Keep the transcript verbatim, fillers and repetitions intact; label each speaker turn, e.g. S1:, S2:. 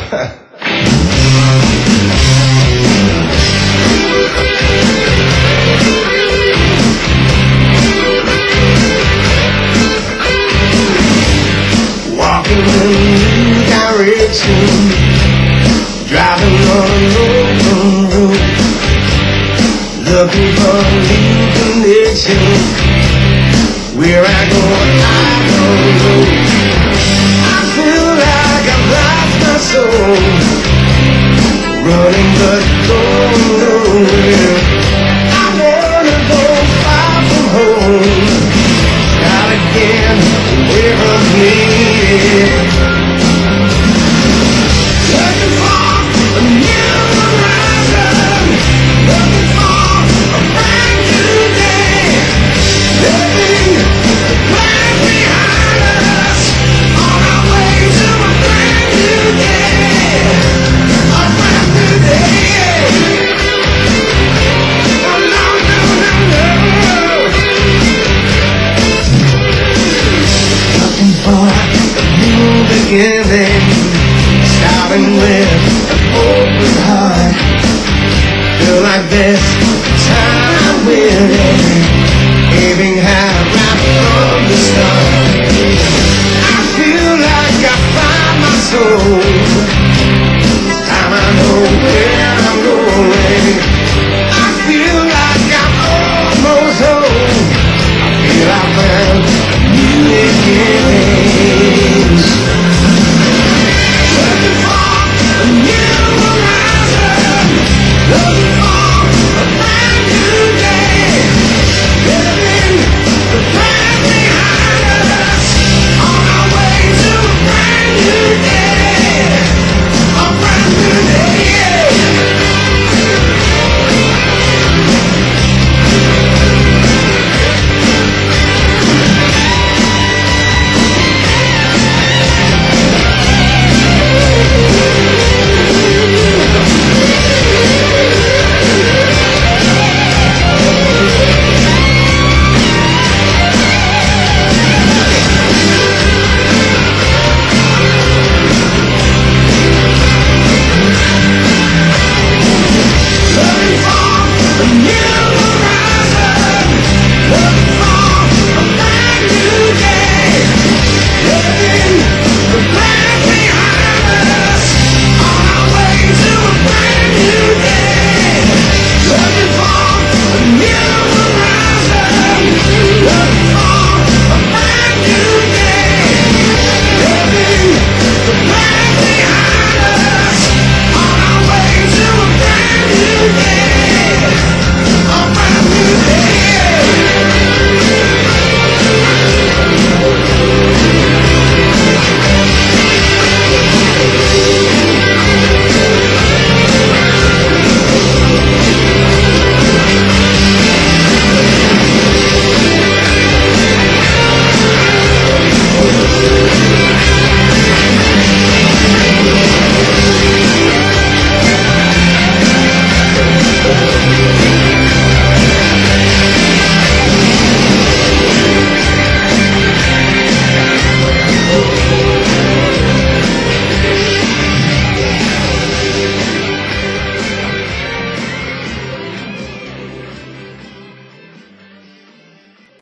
S1: Walking in a new direction, driving on an open road, looking for a new connection. Where I go, I don't know. I feel like I've lost my soul, running but going nowhere. I wanna go far from home, out again, away from here. Looking for a new horizon, looking for a brand new day. Living the plan behind us, on our way to a brand new day, a brand new day. Oh no, no, no, no. Looking for a new beginning.